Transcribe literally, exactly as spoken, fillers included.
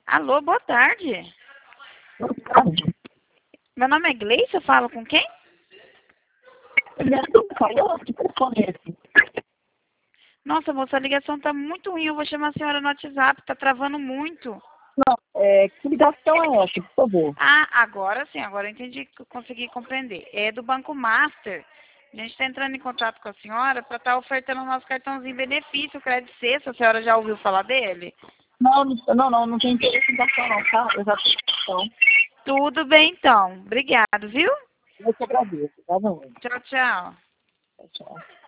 Alô, boa tarde. Boa tarde. Meu nome é Gleice, eu falo com quem? Falou que telefone é esse? Nossa, moça, a ligação tá muito ruim, eu vou chamar a senhora no WhatsApp, tá travando muito. Não, é, que ligação é essa, por favor? Ah, agora sim, agora eu entendi, que eu consegui compreender. É do Banco Master. A gente está entrando em contato com a senhora para estar ofertando o nosso cartãozinho benefício, o Crédito Sexta. A senhora já ouviu falar dele? Não, não, não, não, não tem interesse em ligação não, tá? Eu já tenho. Tudo bem, então. Obrigado, viu? Eu te agradeço, tá bom? Tchau, tchau. Tchau, tchau.